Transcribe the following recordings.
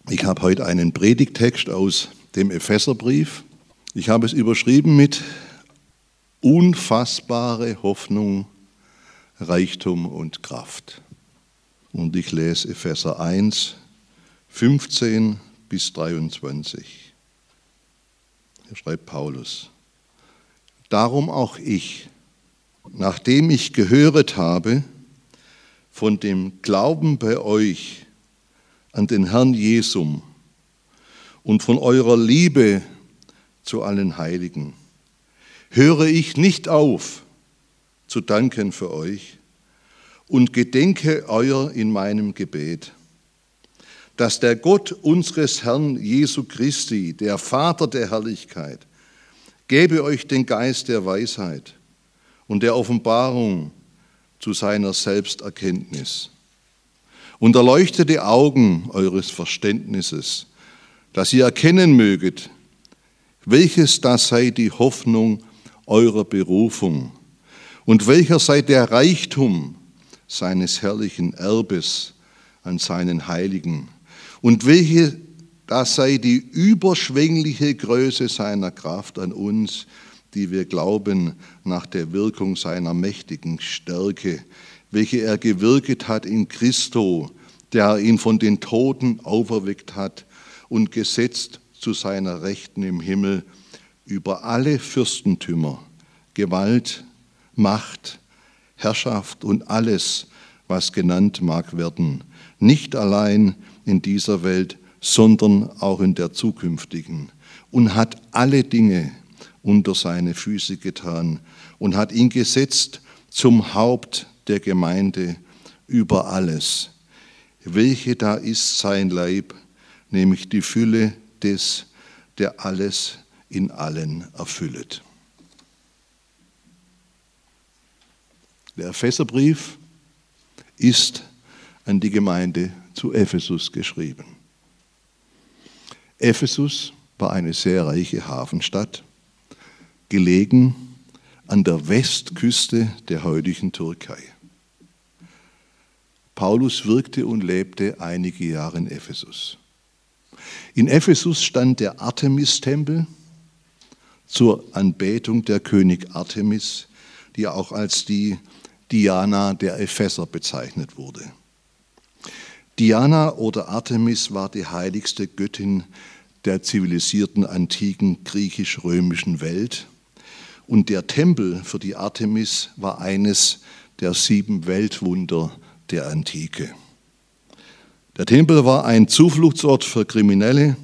Ich habe heute einen Predigttext aus dem Epheserbrief. Ich habe es überschrieben mit unfassbare Hoffnung, Reichtum und Kraft. Und ich lese Epheser 1, 15 bis 23. Hier schreibt Paulus: Darum auch ich, nachdem ich gehört habe von dem Glauben bei euch an den Herrn Jesum und von eurer Liebe zu allen Heiligen, höre ich nicht auf zu danken für euch und gedenke euer in meinem Gebet, dass der Gott unseres Herrn Jesu Christi, der Vater der Herrlichkeit, gebe euch den Geist der Weisheit und der Offenbarung zu seiner Selbsterkenntnis und erleuchte die Augen eures Verständnisses, dass ihr erkennen möget, welches das sei die Hoffnung eurer Berufung und welcher sei der Reichtum seines herrlichen Erbes an seinen Heiligen und welche das sei die überschwängliche Größe seiner Kraft an uns, die wir glauben, nach der Wirkung seiner mächtigen Stärke, welche er gewirket hat in Christo, der ihn von den Toten auferweckt hat und gesetzt zu seiner Rechten im Himmel über alle Fürstentümer, Gewalt, Macht, Herrschaft und alles, was genannt mag werden, nicht allein in dieser Welt, sondern auch in der zukünftigen, und hat alle Dinge unter seine Füße getan und hat ihn gesetzt zum Haupt der Gemeinde über alles, welche da ist sein Leib, nämlich die Fülle des, der alles in allen erfüllet. Der Epheserbrief ist an die Gemeinde zu Ephesus geschrieben. Ephesus war eine sehr reiche Hafenstadt, gelegen an der Westküste der heutigen Türkei. Paulus wirkte und lebte einige Jahre in Ephesus. In Ephesus stand der Artemis-Tempel zur Anbetung der König Artemis, die auch als die Diana der Epheser bezeichnet wurde. Diana oder Artemis war die heiligste Göttin der zivilisierten antiken griechisch-römischen Welt. Und der Tempel für die Artemis war eines der 7 Weltwunder der Antike. Der Tempel war ein Zufluchtsort für Kriminelle.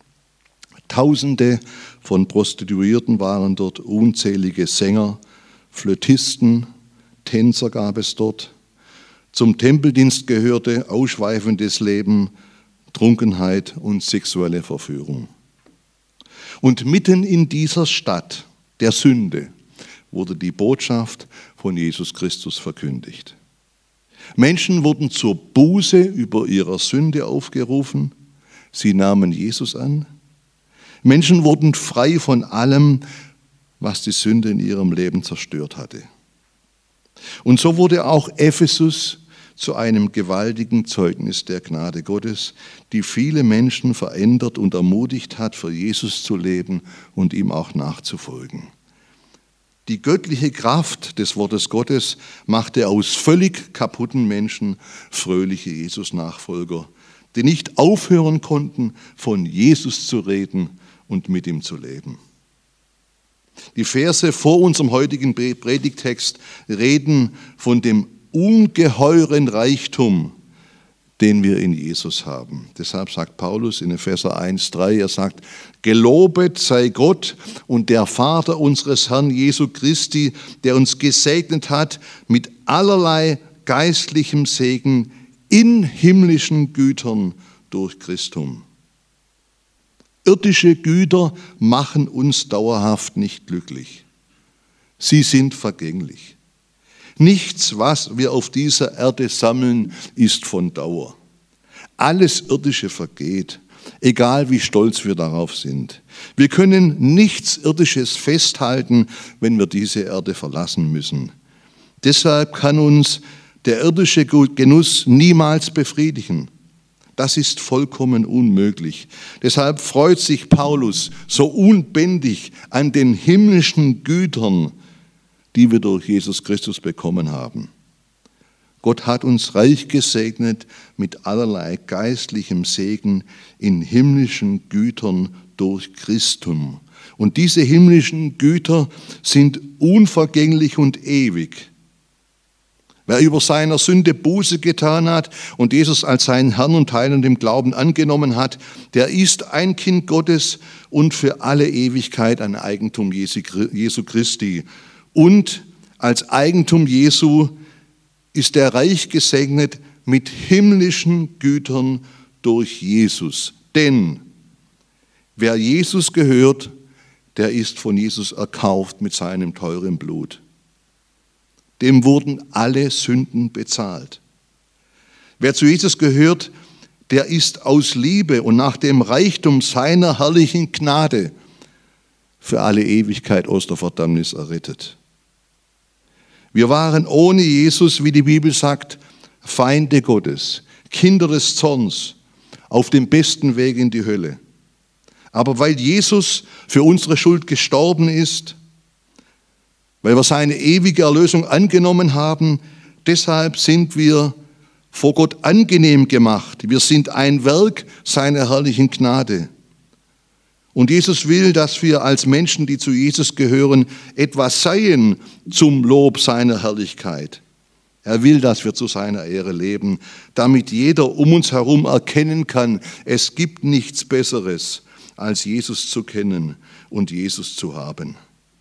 Tausende von Prostituierten waren dort, unzählige Sänger, Flötisten, Tänzer gab es dort. Zum Tempeldienst gehörte ausschweifendes Leben, Trunkenheit und sexuelle Verführung. Und mitten in dieser Stadt der Sünde wurde die Botschaft von Jesus Christus verkündigt. Menschen wurden zur Buße über ihre Sünde aufgerufen. Sie nahmen Jesus an. Menschen wurden frei von allem, was die Sünde in ihrem Leben zerstört hatte. Und so wurde auch Ephesus zu einem gewaltigen Zeugnis der Gnade Gottes, die viele Menschen verändert und ermutigt hat, für Jesus zu leben und ihm auch nachzufolgen. Die göttliche Kraft des Wortes Gottes machte aus völlig kaputten Menschen fröhliche Jesus-Nachfolger, die nicht aufhören konnten, von Jesus zu reden und mit ihm zu leben. Die Verse vor unserem heutigen Predigttext reden von dem ungeheuren Reichtum, den wir in Jesus haben. Deshalb sagt Paulus in Epheser 1,3, er sagt: Gelobet sei Gott und der Vater unseres Herrn Jesu Christi, der uns gesegnet hat mit allerlei geistlichem Segen in himmlischen Gütern durch Christum. Irdische Güter machen uns dauerhaft nicht glücklich. Sie sind vergänglich. Nichts, was wir auf dieser Erde sammeln, ist von Dauer. Alles Irdische vergeht, egal wie stolz wir darauf sind. Wir können nichts Irdisches festhalten, wenn wir diese Erde verlassen müssen. Deshalb kann uns der irdische Genuss niemals befriedigen. Das ist vollkommen unmöglich. Deshalb freut sich Paulus so unbändig an den himmlischen Gütern, die wir durch Jesus Christus bekommen haben. Gott hat uns reich gesegnet mit allerlei geistlichem Segen in himmlischen Gütern durch Christum. Und diese himmlischen Güter sind unvergänglich und ewig. Wer über seiner Sünde Buße getan hat und Jesus als seinen Herrn und Heiland im Glauben angenommen hat, der ist ein Kind Gottes und für alle Ewigkeit ein Eigentum Jesu Christi. Und als Eigentum Jesu ist er reich gesegnet mit himmlischen Gütern durch Jesus. Denn wer Jesus gehört, der ist von Jesus erkauft mit seinem teuren Blut. Dem wurden alle Sünden bezahlt. Wer zu Jesus gehört, der ist aus Liebe und nach dem Reichtum seiner herrlichen Gnade für alle Ewigkeit aus der Verdammnis errettet. Wir waren ohne Jesus, wie die Bibel sagt, Feinde Gottes, Kinder des Zorns, auf dem besten Weg in die Hölle. Aber weil Jesus für unsere Schuld gestorben ist, weil wir seine ewige Erlösung angenommen haben, deshalb sind wir vor Gott angenehm gemacht. Wir sind ein Werk seiner herrlichen Gnade. Und Jesus will, dass wir als Menschen, die zu Jesus gehören, etwas seien zum Lob seiner Herrlichkeit. Er will, dass wir zu seiner Ehre leben, damit jeder um uns herum erkennen kann, es gibt nichts Besseres, als Jesus zu kennen und Jesus zu haben.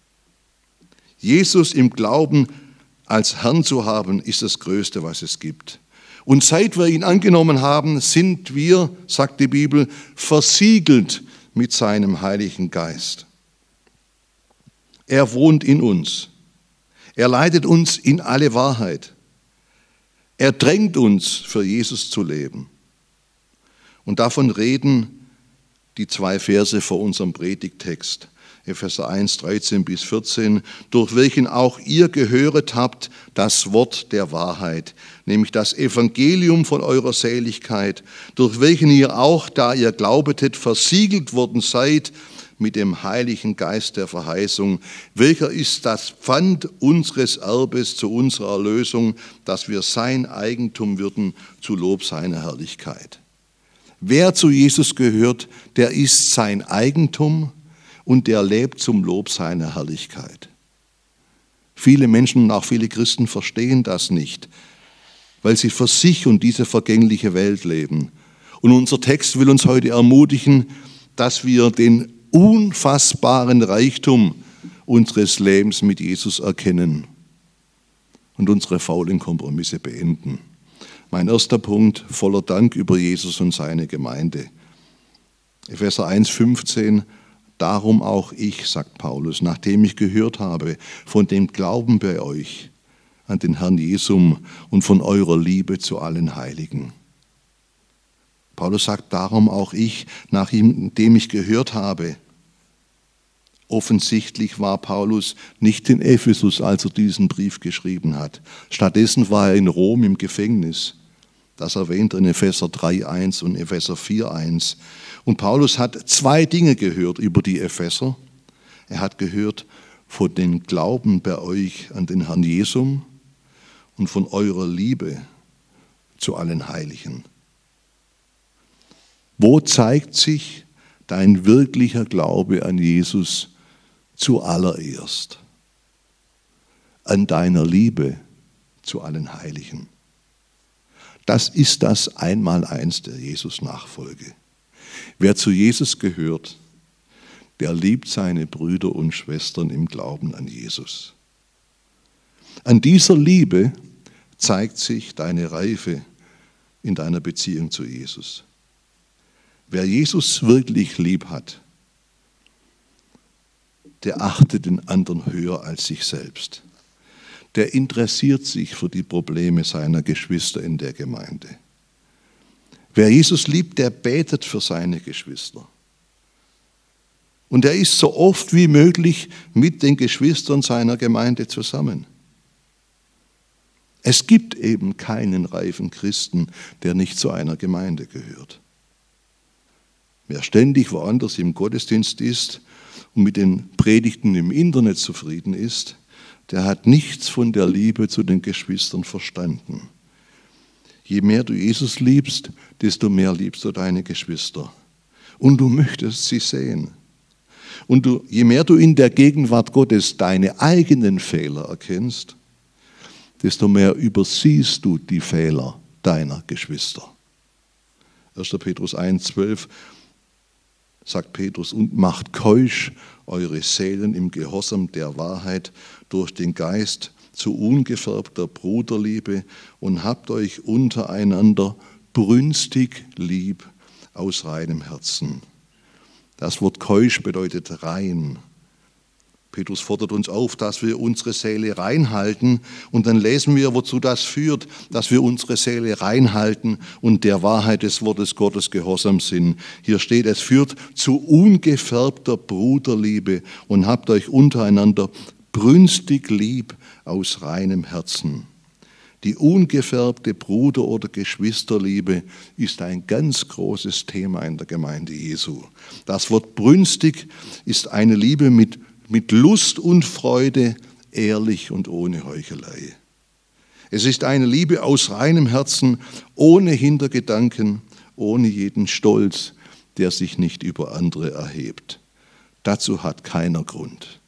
Jesus im Glauben als Herrn zu haben, ist das Größte, was es gibt. Und seit wir ihn angenommen haben, sind wir, sagt die Bibel, versiegelt mit seinem Heiligen Geist. Er wohnt in uns. Er leitet uns in alle Wahrheit. Er drängt uns, für Jesus zu leben. Und davon reden die 2 Verse vor unserem Predigttext. Epheser 1, 13 bis 14, durch welchen auch ihr gehöret habt, das Wort der Wahrheit, nämlich das Evangelium von eurer Seligkeit, durch welchen ihr auch, da ihr glaubetet, versiegelt worden seid mit dem Heiligen Geist der Verheißung, welcher ist das Pfand unseres Erbes zu unserer Erlösung, dass wir sein Eigentum würden zu Lob seiner Herrlichkeit. Wer zu Jesus gehört, der ist sein Eigentum, und der lebt zum Lob seiner Herrlichkeit. Viele Menschen und auch viele Christen verstehen das nicht, weil sie für sich und diese vergängliche Welt leben. Und unser Text will uns heute ermutigen, dass wir den unfassbaren Reichtum unseres Lebens mit Jesus erkennen und unsere faulen Kompromisse beenden. Mein erster Punkt, voller Dank über Jesus und seine Gemeinde. Epheser 1, 15, darum auch ich, sagt Paulus, nachdem ich gehört habe von dem Glauben bei euch an den Herrn Jesum und von eurer Liebe zu allen Heiligen. Paulus sagt, darum auch ich, nachdem ich gehört habe. Offensichtlich war Paulus nicht in Ephesus, als er diesen Brief geschrieben hat. Stattdessen war er in Rom im Gefängnis. Das erwähnt er in Epheser 3,1 und Epheser 4,1. Und Paulus hat 2 Dinge gehört über die Epheser. Er hat gehört von dem Glauben bei euch an den Herrn Jesum und von eurer Liebe zu allen Heiligen. Wo zeigt sich dein wirklicher Glaube an Jesus zuallererst? An deiner Liebe zu allen Heiligen. Das ist das Einmaleins der Jesus-Nachfolge. Wer zu Jesus gehört, der liebt seine Brüder und Schwestern im Glauben an Jesus. An dieser Liebe zeigt sich deine Reife in deiner Beziehung zu Jesus. Wer Jesus wirklich lieb hat, der achtet den anderen höher als sich selbst. Der interessiert sich für die Probleme seiner Geschwister in der Gemeinde. Wer Jesus liebt, der betet für seine Geschwister. Und er ist so oft wie möglich mit den Geschwistern seiner Gemeinde zusammen. Es gibt eben keinen reifen Christen, der nicht zu einer Gemeinde gehört. Wer ständig woanders im Gottesdienst ist und mit den Predigten im Internet zufrieden ist, der hat nichts von der Liebe zu den Geschwistern verstanden. Je mehr du Jesus liebst, desto mehr liebst du deine Geschwister. Und du möchtest sie sehen. Und je mehr du in der Gegenwart Gottes deine eigenen Fehler erkennst, desto mehr übersiehst du die Fehler deiner Geschwister. 1. Petrus 1,12 sagt Petrus, und macht keusch eure Seelen im Gehorsam der Wahrheit durch den Geist zu ungefärbter Bruderliebe und habt euch untereinander brünstig lieb aus reinem Herzen. Das Wort keusch bedeutet rein. Petrus fordert uns auf, dass wir unsere Seele reinhalten, und dann lesen wir, wozu das führt, dass wir unsere Seele reinhalten und der Wahrheit des Wortes Gottes gehorsam sind. Hier steht, es führt zu ungefärbter Bruderliebe und habt euch untereinander brünstig lieb aus reinem Herzen. Die ungefärbte Bruder- oder Geschwisterliebe ist ein ganz großes Thema in der Gemeinde Jesu. Das Wort brünstig ist eine Liebe mit Lust und Freude, ehrlich und ohne Heuchelei. Es ist eine Liebe aus reinem Herzen, ohne Hintergedanken, ohne jeden Stolz, der sich nicht über andere erhebt. Dazu hat keiner Grund.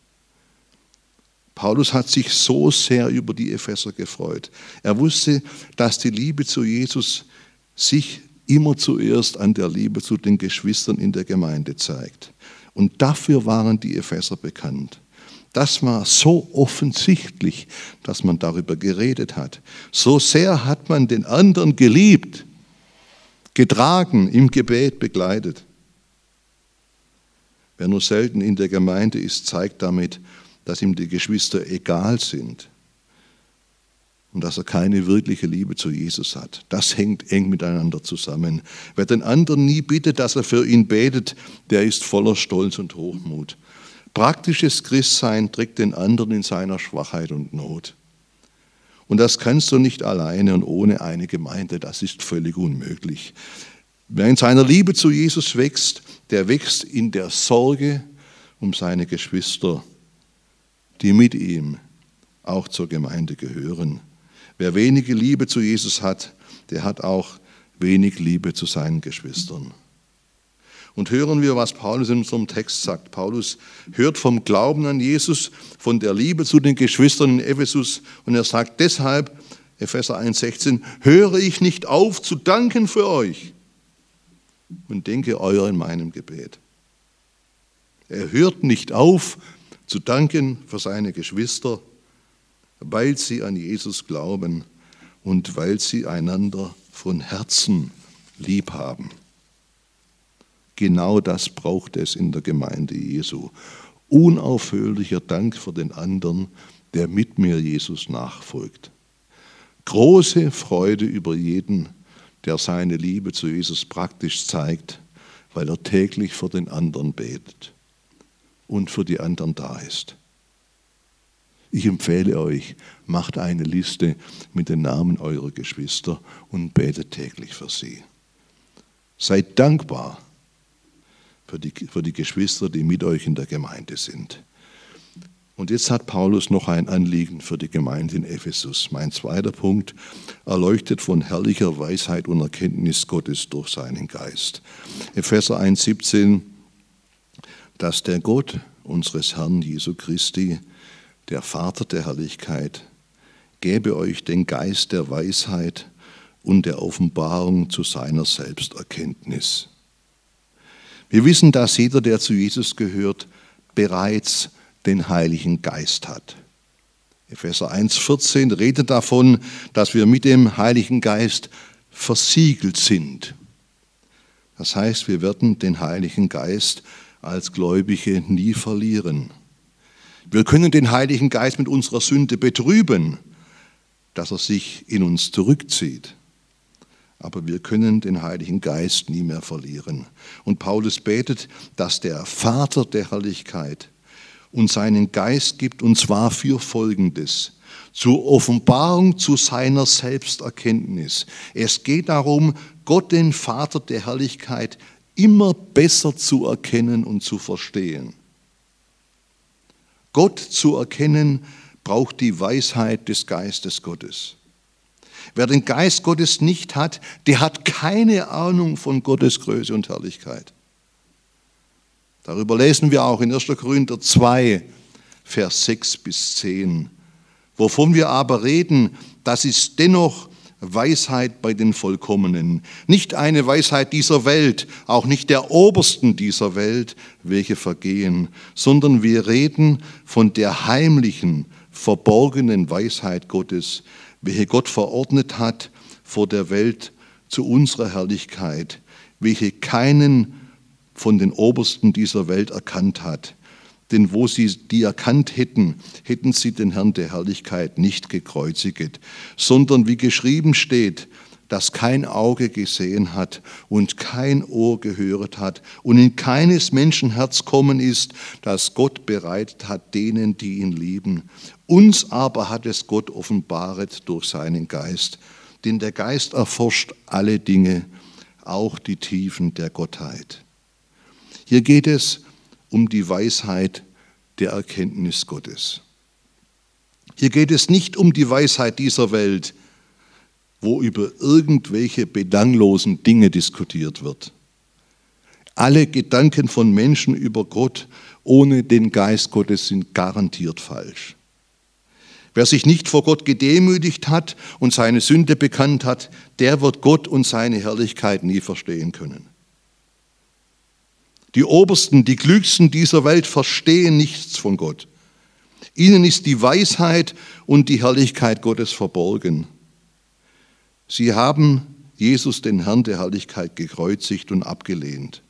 Paulus hat sich so sehr über die Epheser gefreut. Er wusste, dass die Liebe zu Jesus sich immer zuerst an der Liebe zu den Geschwistern in der Gemeinde zeigt. Und dafür waren die Epheser bekannt. Das war so offensichtlich, dass man darüber geredet hat. So sehr hat man den anderen geliebt, getragen, im Gebet begleitet. Wer nur selten in der Gemeinde ist, zeigt damit, dass ihm die Geschwister egal sind und dass er keine wirkliche Liebe zu Jesus hat. Das hängt eng miteinander zusammen. Wer den anderen nie bittet, dass er für ihn betet, der ist voller Stolz und Hochmut. Praktisches Christsein trägt den anderen in seiner Schwachheit und Not. Und das kannst du nicht alleine und ohne eine Gemeinde, das ist völlig unmöglich. Wer in seiner Liebe zu Jesus wächst, der wächst in der Sorge um seine Geschwister, die mit ihm auch zur Gemeinde gehören. Wer wenige Liebe zu Jesus hat, der hat auch wenig Liebe zu seinen Geschwistern. Und hören wir, was Paulus in unserem Text sagt. Paulus hört vom Glauben an Jesus, von der Liebe zu den Geschwistern in Ephesus, und er sagt deshalb, Epheser 1,16, höre ich nicht auf zu danken für euch und denke euer in meinem Gebet. Er hört nicht auf zu danken für seine Geschwister, weil sie an Jesus glauben und weil sie einander von Herzen lieb haben. Genau das braucht es in der Gemeinde Jesu. Unaufhörlicher Dank für den anderen, der mit mir Jesus nachfolgt. Große Freude über jeden, der seine Liebe zu Jesus praktisch zeigt, weil er täglich für den anderen betet und für die anderen da ist. Ich empfehle euch, macht eine Liste mit den Namen eurer Geschwister und betet täglich für sie. Seid dankbar für die Geschwister, die mit euch in der Gemeinde sind. Und jetzt hat Paulus noch ein Anliegen für die Gemeinde in Ephesus. Mein zweiter Punkt, erleuchtet von herrlicher Weisheit und Erkenntnis Gottes durch seinen Geist. Epheser 1,17, dass der Gott unseres Herrn Jesu Christi, der Vater der Herrlichkeit, gebe euch den Geist der Weisheit und der Offenbarung zu seiner Selbsterkenntnis. Wir wissen, dass jeder, der zu Jesus gehört, bereits den Heiligen Geist hat. Epheser 1,14 redet davon, dass wir mit dem Heiligen Geist versiegelt sind. Das heißt, wir werden den Heiligen Geist als Gläubige nie verlieren. Wir können den Heiligen Geist mit unserer Sünde betrüben, dass er sich in uns zurückzieht. Aber wir können den Heiligen Geist nie mehr verlieren. Und Paulus betet, dass der Vater der Herrlichkeit und seinen Geist gibt, und zwar für Folgendes: zur Offenbarung zu seiner Selbsterkenntnis. Es geht darum, Gott, den Vater der Herrlichkeit, immer besser zu erkennen und zu verstehen. Gott zu erkennen braucht die Weisheit des Geistes Gottes. Wer den Geist Gottes nicht hat, der hat keine Ahnung von Gottes Größe und Herrlichkeit. Darüber lesen wir auch in 1. Korinther 2, Vers 6 bis 10. Wovon wir aber reden, das ist dennoch Weisheit bei den Vollkommenen. Nicht eine Weisheit dieser Welt, auch nicht der Obersten dieser Welt, welche vergehen, sondern wir reden von der heimlichen, verborgenen Weisheit Gottes, welche Gott verordnet hat vor der Welt zu unserer Herrlichkeit, welche keinen von den Obersten dieser Welt erkannt hat. Denn wo sie die erkannt hätten, hätten sie den Herrn der Herrlichkeit nicht gekreuzigt, sondern wie geschrieben steht, dass kein Auge gesehen hat und kein Ohr gehört hat und in keines Menschen Herz kommen ist, dass Gott bereitet hat denen, die ihn lieben. Uns aber hat es Gott offenbaret durch seinen Geist, denn der Geist erforscht alle Dinge, auch die Tiefen der Gottheit. Hier geht es um die Weisheit der Erkenntnis Gottes. Hier geht es nicht um die Weisheit dieser Welt, wo über irgendwelche belanglosen Dinge diskutiert wird. Alle Gedanken von Menschen über Gott ohne den Geist Gottes sind garantiert falsch. Wer sich nicht vor Gott gedemütigt hat und seine Sünde bekannt hat, der wird Gott und seine Herrlichkeit nie verstehen können. Die Obersten, die Klügsten dieser Welt verstehen nichts von Gott. Ihnen ist die Weisheit und die Herrlichkeit Gottes verborgen. Sie haben Jesus, den Herrn der Herrlichkeit, gekreuzigt und abgelehnt.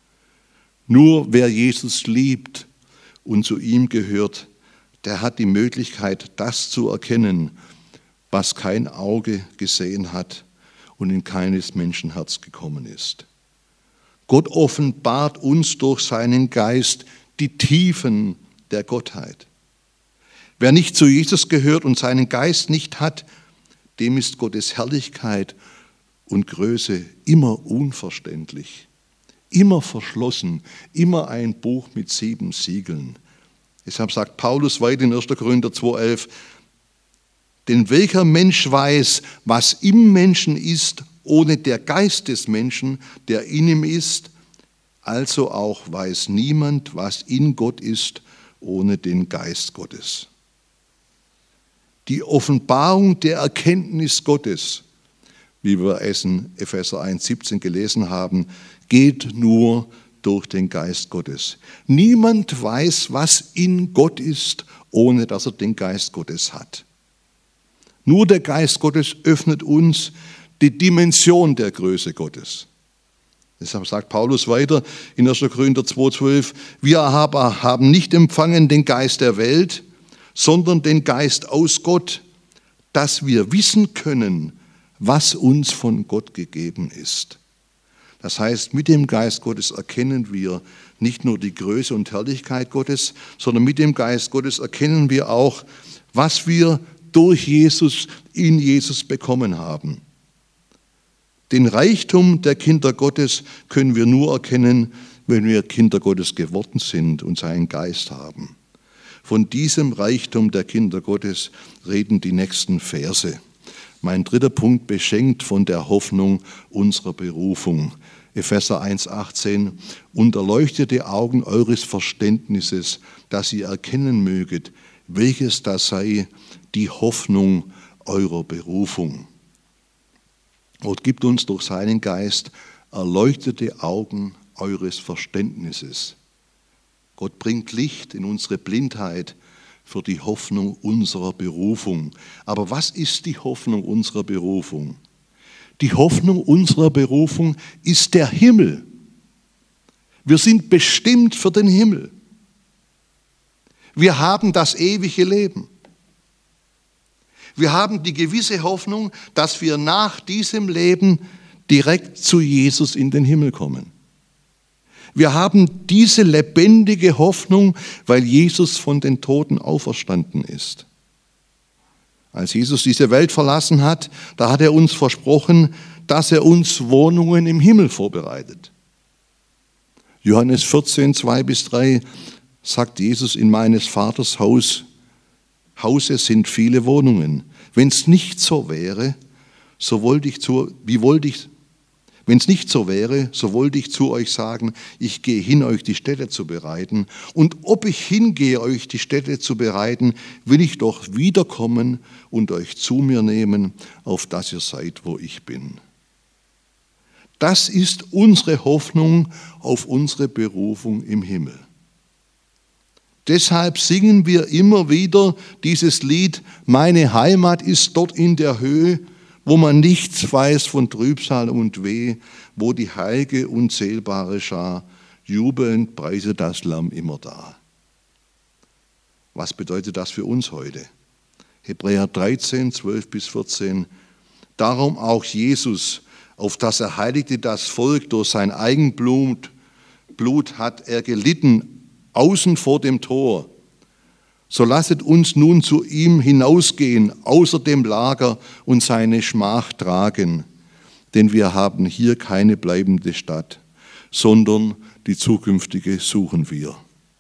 Nur wer Jesus liebt und zu ihm gehört, der hat die Möglichkeit, das zu erkennen, was kein Auge gesehen hat und in keines Menschen Herz gekommen ist. Gott offenbart uns durch seinen Geist die Tiefen der Gottheit. Wer nicht zu Jesus gehört und seinen Geist nicht hat, dem ist Gottes Herrlichkeit und Größe immer unverständlich, immer verschlossen, immer ein Buch mit 7 Siegeln. Deshalb sagt Paulus weiter in 1. Korinther 2,11, denn welcher Mensch weiß, was im Menschen ist, ohne der Geist des Menschen, der in ihm ist, also auch weiß niemand, was in Gott ist, ohne den Geist Gottes. Die Offenbarung der Erkenntnis Gottes, wie wir es in Epheser 1,17 gelesen haben, geht nur durch den Geist Gottes. Niemand weiß, was in Gott ist, ohne dass er den Geist Gottes hat. Nur der Geist Gottes öffnet uns die Dimension der Größe Gottes. Deshalb sagt Paulus weiter in 1. Korinther 2,12, wir aber haben nicht empfangen den Geist der Welt, sondern den Geist aus Gott, dass wir wissen können, was uns von Gott gegeben ist. Das heißt, mit dem Geist Gottes erkennen wir nicht nur die Größe und Herrlichkeit Gottes, sondern mit dem Geist Gottes erkennen wir auch, was wir durch Jesus, in Jesus bekommen haben. Den Reichtum der Kinder Gottes können wir nur erkennen, wenn wir Kinder Gottes geworden sind und seinen Geist haben. Von diesem Reichtum der Kinder Gottes reden die nächsten Verse. Mein dritter Punkt beschenkt von der Hoffnung unserer Berufung. Epheser 1,18, und erleuchtet die Augen eures Verständnisses, dass ihr erkennen möget, welches das sei, die Hoffnung eurer Berufung. Gott gibt uns durch seinen Geist erleuchtete Augen eures Verständnisses. Gott bringt Licht in unsere Blindheit für die Hoffnung unserer Berufung. Aber was ist die Hoffnung unserer Berufung? Die Hoffnung unserer Berufung ist der Himmel. Wir sind bestimmt für den Himmel. Wir haben das ewige Leben. Wir haben die gewisse Hoffnung, dass wir nach diesem Leben direkt zu Jesus in den Himmel kommen. Wir haben diese lebendige Hoffnung, weil Jesus von den Toten auferstanden ist. Als Jesus diese Welt verlassen hat, da hat er uns versprochen, dass er uns Wohnungen im Himmel vorbereitet. Johannes 14, 2-3 sagt Jesus, in meines Vaters Hause sind viele Wohnungen. Wenn es nicht so wäre, so wollte ich zu euch sagen, ich gehe hin, euch die Stätte zu bereiten. Und ob ich hingehe, euch die Stätte zu bereiten, will ich doch wiederkommen und euch zu mir nehmen, auf dass ihr seid, wo ich bin. Das ist unsere Hoffnung auf unsere Berufung im Himmel. Deshalb singen wir immer wieder dieses Lied, meine Heimat ist dort in der Höhe, wo man nichts weiß von Trübsal und Weh, wo die heilige, unzählbare Schar jubelnd preiset das Lamm immer da. Was bedeutet das für uns heute? Hebräer 13, 12-14. Darum auch Jesus, auf das er heiligte das Volk durch sein Eigenblut, hat er gelitten, außen vor dem Tor. So lasset uns nun zu ihm hinausgehen, außer dem Lager und seine Schmach tragen. Denn wir haben hier keine bleibende Stadt, sondern die zukünftige suchen wir.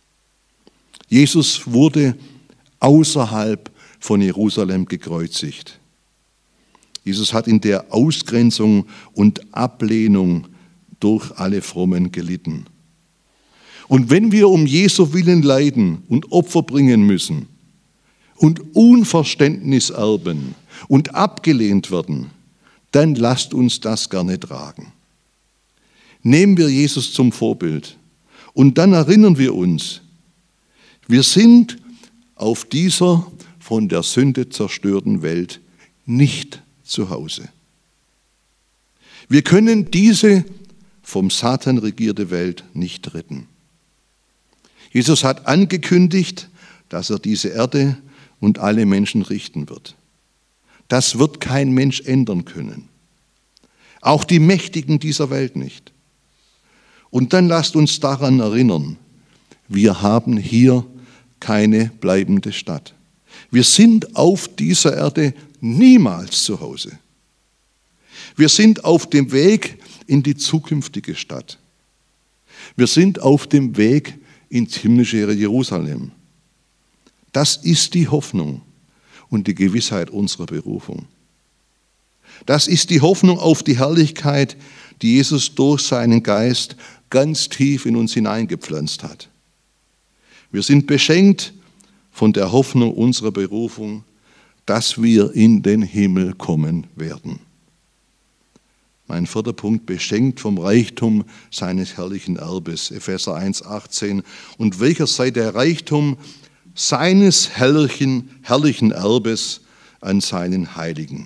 Jesus wurde außerhalb von Jerusalem gekreuzigt. Jesus hat in der Ausgrenzung und Ablehnung durch alle Frommen gelitten. Und wenn wir um Jesu Willen leiden und Opfer bringen müssen und Unverständnis erben und abgelehnt werden, dann lasst uns das gerne tragen. Nehmen wir Jesus zum Vorbild und dann erinnern wir uns, wir sind auf dieser von der Sünde zerstörten Welt nicht zu Hause. Wir können diese vom Satan regierte Welt nicht retten. Jesus hat angekündigt, dass er diese Erde und alle Menschen richten wird. Das wird kein Mensch ändern können. Auch die Mächtigen dieser Welt nicht. Und dann lasst uns daran erinnern, wir haben hier keine bleibende Stadt. Wir sind auf dieser Erde niemals zu Hause. Wir sind auf dem Weg in die zukünftige Stadt. Wir sind auf dem Weg ins himmlische Jerusalem. Das ist die Hoffnung und die Gewissheit unserer Berufung. Das ist die Hoffnung auf die Herrlichkeit, die Jesus durch seinen Geist ganz tief in uns hineingepflanzt hat. Wir sind beschenkt von der Hoffnung unserer Berufung, dass wir in den Himmel kommen werden. Mein vierter Punkt, beschenkt vom Reichtum seines herrlichen Erbes, Epheser 1,18. Und welcher sei der Reichtum seines herrlichen Erbes an seinen Heiligen?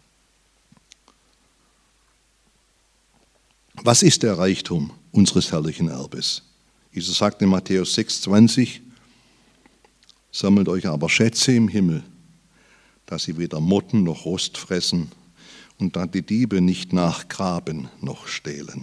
Was ist der Reichtum unseres herrlichen Erbes? Jesus sagt in Matthäus 6,20, sammelt euch aber Schätze im Himmel, dass sie weder Motten noch Rost fressen und dann die Diebe nicht nachgraben noch stehlen.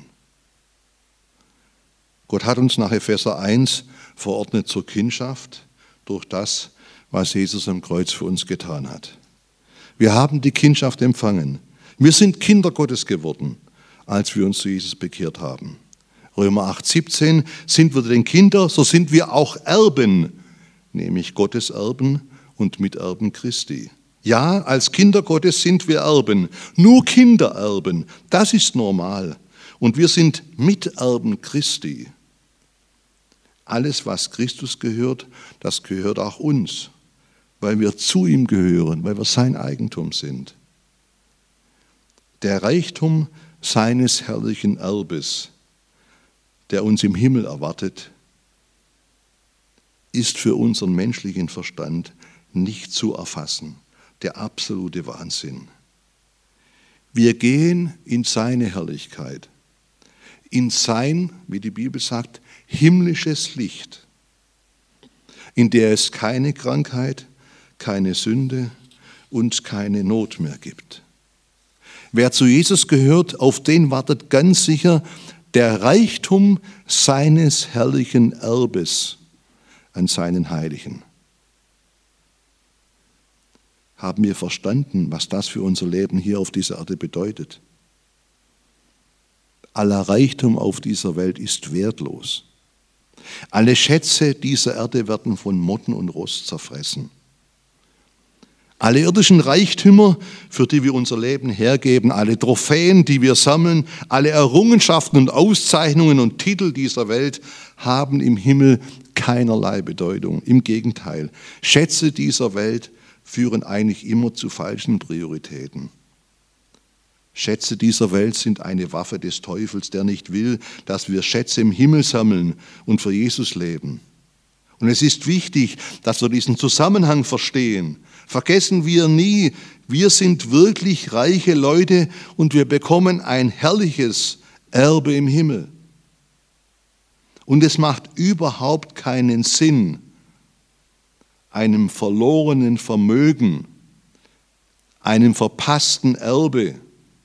Gott hat uns nach Epheser 1 verordnet zur Kindschaft durch das, was Jesus am Kreuz für uns getan hat. Wir haben die Kindschaft empfangen. Wir sind Kinder Gottes geworden, als wir uns zu Jesus bekehrt haben. Römer 8,17, sind wir denn Kinder, so sind wir auch Erben, nämlich Gottes Erben und Miterben Christi. Ja, als Kinder Gottes sind wir Erben, nur Kindererben, das ist normal. Und wir sind Miterben Christi. Alles, was Christus gehört, das gehört auch uns, weil wir zu ihm gehören, weil wir sein Eigentum sind. Der Reichtum seines herrlichen Erbes, der uns im Himmel erwartet, ist für unseren menschlichen Verstand nicht zu erfassen. Der absolute Wahnsinn. Wir gehen in seine Herrlichkeit, in sein, wie die Bibel sagt, himmlisches Licht, in der es keine Krankheit, keine Sünde und keine Not mehr gibt. Wer zu Jesus gehört, auf den wartet ganz sicher der Reichtum seines herrlichen Erbes an seinen Heiligen. Haben wir verstanden, was das für unser Leben hier auf dieser Erde bedeutet? Aller Reichtum auf dieser Welt ist wertlos. Alle Schätze dieser Erde werden von Motten und Rost zerfressen. Alle irdischen Reichtümer, für die wir unser Leben hergeben, alle Trophäen, die wir sammeln, alle Errungenschaften und Auszeichnungen und Titel dieser Welt haben im Himmel keinerlei Bedeutung. Im Gegenteil, Schätze dieser Welt führen eigentlich immer zu falschen Prioritäten. Schätze dieser Welt sind eine Waffe des Teufels, der nicht will, dass wir Schätze im Himmel sammeln und für Jesus leben. Und es ist wichtig, dass wir diesen Zusammenhang verstehen. Vergessen wir nie, wir sind wirklich reiche Leute und wir bekommen ein herrliches Erbe im Himmel. Und es macht überhaupt keinen Sinn, einem verlorenen Vermögen, einem verpassten Erbe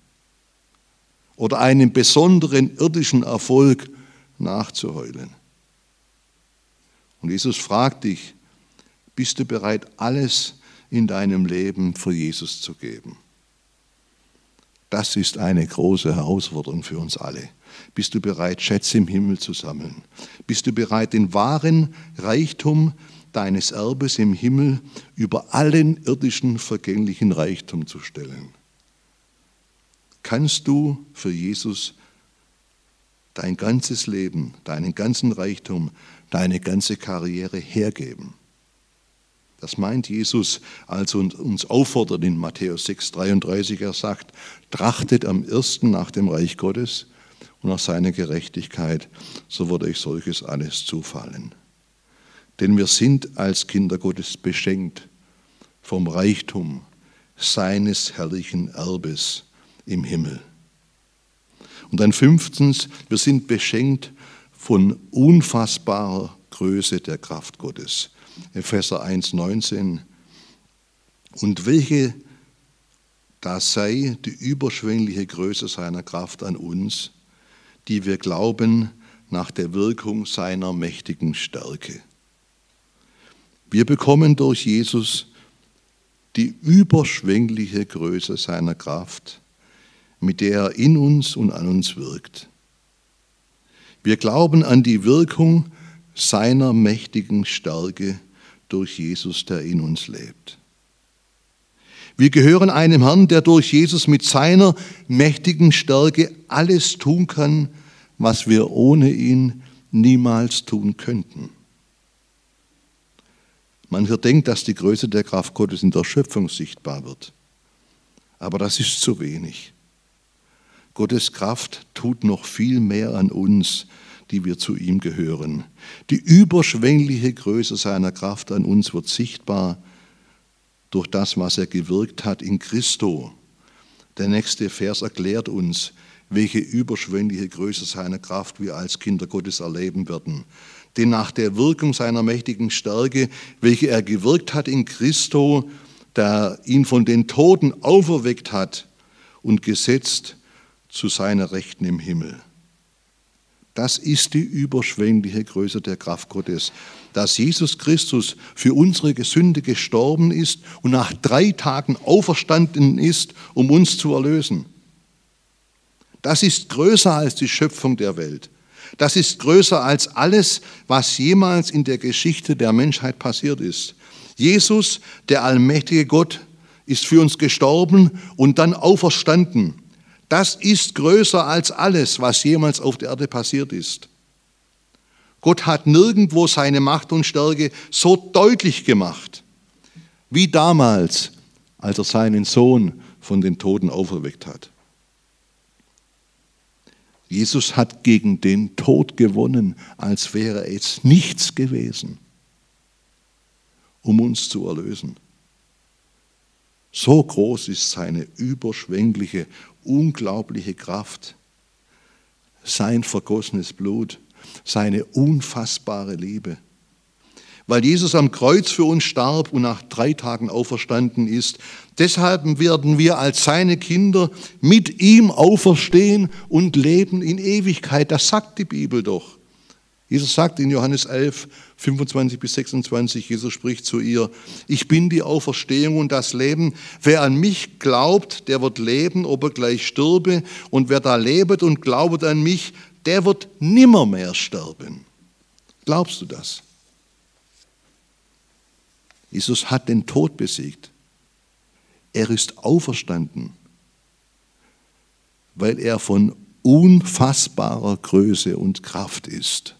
oder einem besonderen irdischen Erfolg nachzuheulen. Und Jesus fragt dich, bist du bereit, alles in deinem Leben für Jesus zu geben? Das ist eine große Herausforderung für uns alle. Bist du bereit, Schätze im Himmel zu sammeln? Bist du bereit, den wahren Reichtum deines Erbes im Himmel über allen irdischen vergänglichen Reichtum zu stellen? Kannst du für Jesus dein ganzes Leben, deinen ganzen Reichtum, deine ganze Karriere hergeben? Das meint Jesus, als er uns auffordert in Matthäus 6,33. Er sagt, trachtet am ersten nach dem Reich Gottes und nach seiner Gerechtigkeit, so wird euch solches alles zufallen. Denn wir sind als Kinder Gottes beschenkt vom Reichtum seines herrlichen Erbes im Himmel. Und dann 5. Wir sind beschenkt von unfassbarer Größe der Kraft Gottes. Epheser 1,19. Und welche da sei die überschwängliche Größe seiner Kraft an uns, die wir glauben nach der Wirkung seiner mächtigen Stärke. Wir bekommen durch Jesus die überschwängliche Größe seiner Kraft, mit der er in uns und an uns wirkt. Wir glauben an die Wirkung seiner mächtigen Stärke durch Jesus, der in uns lebt. Wir gehören einem Herrn, der durch Jesus mit seiner mächtigen Stärke alles tun kann, was wir ohne ihn niemals tun könnten. Mancher denkt, dass die Größe der Kraft Gottes in der Schöpfung sichtbar wird. Aber das ist zu wenig. Gottes Kraft tut noch viel mehr an uns, die wir zu ihm gehören. Die überschwängliche Größe seiner Kraft an uns wird sichtbar durch das, was er gewirkt hat in Christo. Der nächste Vers erklärt uns, welche überschwängliche Größe seiner Kraft wir als Kinder Gottes erleben werden. Denn nach der Wirkung seiner mächtigen Stärke, welche er gewirkt hat in Christo, der ihn von den Toten auferweckt hat und gesetzt zu seiner Rechten im Himmel. Das ist die überschwängliche Größe der Kraft Gottes, dass Jesus Christus für unsere Sünde gestorben ist und nach 3 Tagen auferstanden ist, um uns zu erlösen. Das ist größer als die Schöpfung der Welt. Das ist größer als alles, was jemals in der Geschichte der Menschheit passiert ist. Jesus, der allmächtige Gott, ist für uns gestorben und dann auferstanden. Das ist größer als alles, was jemals auf der Erde passiert ist. Gott hat nirgendwo seine Macht und Stärke so deutlich gemacht, wie damals, als er seinen Sohn von den Toten auferweckt hat. Jesus hat gegen den Tod gewonnen, als wäre es nichts gewesen, um uns zu erlösen. So groß ist seine überschwängliche, unglaubliche Kraft, sein vergossenes Blut, seine unfassbare Liebe. weil Jesus am Kreuz für uns starb und nach 3 Tagen auferstanden ist. Deshalb werden wir als seine Kinder mit ihm auferstehen und leben in Ewigkeit. Das sagt die Bibel doch. Jesus sagt in Johannes 11, 25 bis 26, Jesus spricht zu ihr, ich bin die Auferstehung und das Leben. Wer an mich glaubt, der wird leben, ob er gleich stürbe. Und wer da lebt und glaubet an mich, der wird nimmermehr sterben. Glaubst du das? Jesus hat den Tod besiegt. Er ist auferstanden, weil er von unfassbarer Größe und Kraft ist.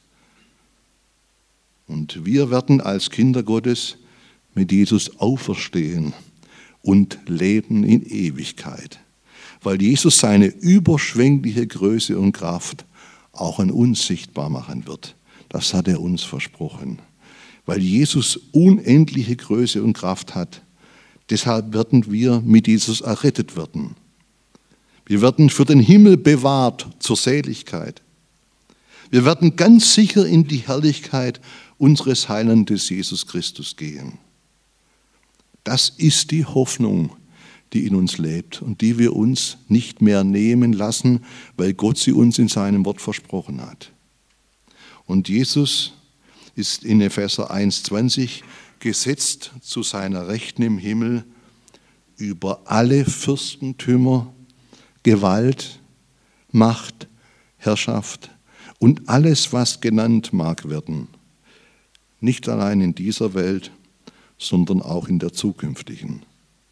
Und wir werden als Kinder Gottes mit Jesus auferstehen und leben in Ewigkeit, weil Jesus seine überschwängliche Größe und Kraft auch an uns sichtbar machen wird. Das hat er uns versprochen. Weil Jesus unendliche Größe und Kraft hat, deshalb werden wir mit Jesus errettet werden. Wir werden für den Himmel bewahrt zur Seligkeit. Wir werden ganz sicher in die Herrlichkeit unseres Heilandes Jesus Christus gehen. Das ist die Hoffnung, die in uns lebt und die wir uns nicht mehr nehmen lassen, weil Gott sie uns in seinem Wort versprochen hat. Und Jesus ist in Epheser 1,20 gesetzt zu seiner Rechten im Himmel über alle Fürstentümer, Gewalt, Macht, Herrschaft und alles, was genannt mag werden. Nicht allein in dieser Welt, sondern auch in der zukünftigen.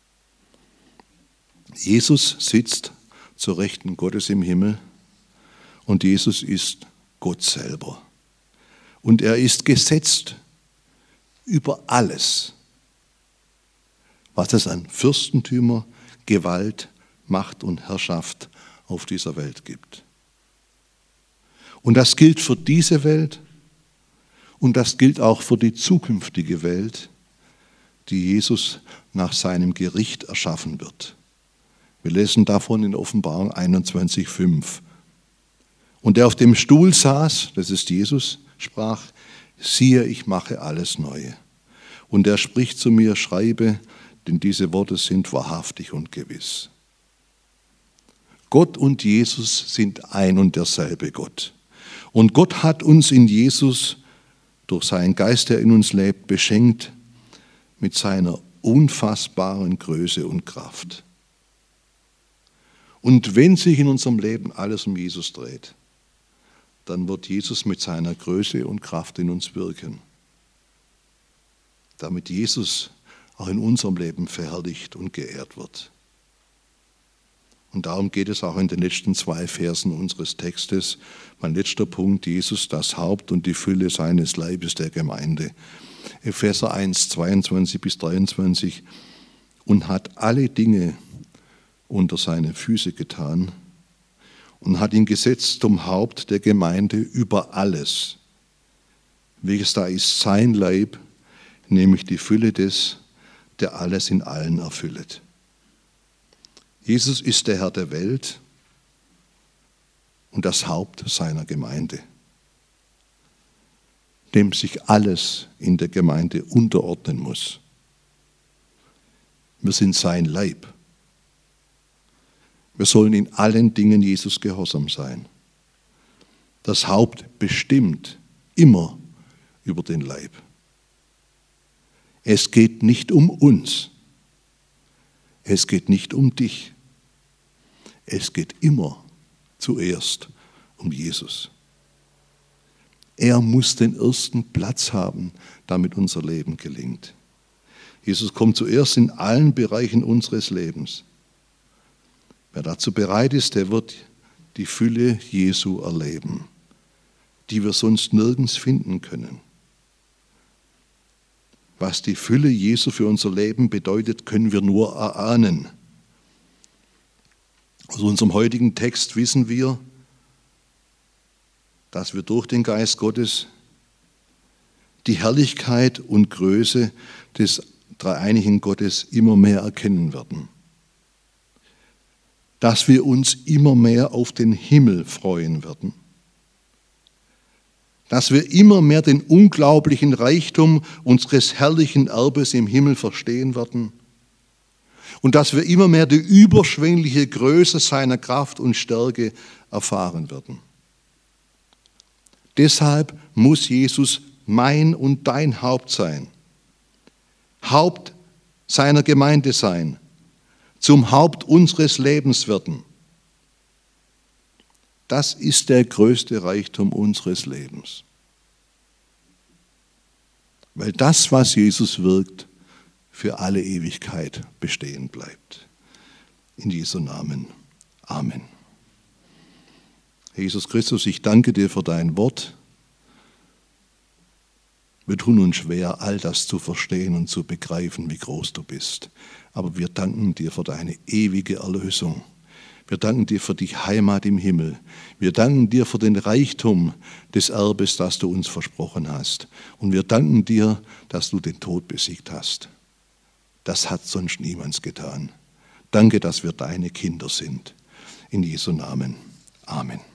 Jesus sitzt zur Rechten Gottes im Himmel und Jesus ist Gott selber. Und er ist gesetzt über alles, was es an Fürstentümer, Gewalt, Macht und Herrschaft auf dieser Welt gibt. Und das gilt für diese Welt und das gilt auch für die zukünftige Welt, die Jesus nach seinem Gericht erschaffen wird. Wir lesen davon in Offenbarung 21,5. Und der auf dem Stuhl saß, das ist Jesus, sprach, siehe, ich mache alles neu. Und er spricht zu mir, schreibe, denn diese Worte sind wahrhaftig und gewiss. Gott und Jesus sind ein und derselbe Gott. Und Gott hat uns in Jesus durch seinen Geist, der in uns lebt, beschenkt mit seiner unfassbaren Größe und Kraft. Und wenn sich in unserem Leben alles um Jesus dreht, dann wird Jesus mit seiner Größe und Kraft in uns wirken, damit Jesus auch in unserem Leben verherrlicht und geehrt wird. Und darum geht es auch in den letzten 2 Versen unseres Textes. Mein letzter Punkt, Jesus, das Haupt und die Fülle seines Leibes der Gemeinde. Epheser 1, 22 bis 23. Und hat alle Dinge unter seine Füße getan und hat ihn gesetzt zum Haupt der Gemeinde über alles, welches da ist sein Leib, nämlich die Fülle des, der alles in allen erfüllet. Jesus ist der Herr der Welt und das Haupt seiner Gemeinde, dem sich alles in der Gemeinde unterordnen muss. Wir sind sein Leib. Wir sollen in allen Dingen Jesus gehorsam sein. Das Haupt bestimmt immer über den Leib. Es geht nicht um uns. Es geht nicht um dich. Es geht immer zuerst um Jesus. Er muss den ersten Platz haben, damit unser Leben gelingt. Jesus kommt zuerst in allen Bereichen unseres Lebens. Wer dazu bereit ist, der wird die Fülle Jesu erleben, die wir sonst nirgends finden können. Was die Fülle Jesu für unser Leben bedeutet, können wir nur erahnen. Aus unserem heutigen Text wissen wir, dass wir durch den Geist Gottes die Herrlichkeit und Größe des dreieinigen Gottes immer mehr erkennen werden. Dass wir uns immer mehr auf den Himmel freuen werden. dass wir immer mehr den unglaublichen Reichtum unseres herrlichen Erbes im Himmel verstehen werden und dass wir immer mehr die überschwängliche Größe seiner Kraft und Stärke erfahren werden. Deshalb muss Jesus mein und dein Haupt sein, Haupt seiner Gemeinde sein, zum Haupt unseres Lebens werden. Das ist der größte Reichtum unseres Lebens. Weil das, was Jesus wirkt, für alle Ewigkeit bestehen bleibt. In Jesu Namen. Amen. Jesus Christus, ich danke dir für dein Wort. Wir tun uns schwer, all das zu verstehen und zu begreifen, wie groß du bist. Aber wir danken dir für deine ewige Erlösung. Wir danken dir für die Heimat im Himmel. Wir danken dir für den Reichtum des Erbes, das du uns versprochen hast. Und wir danken dir, dass du den Tod besiegt hast. Das hat sonst niemand getan. Danke, dass wir deine Kinder sind. In Jesu Namen. Amen.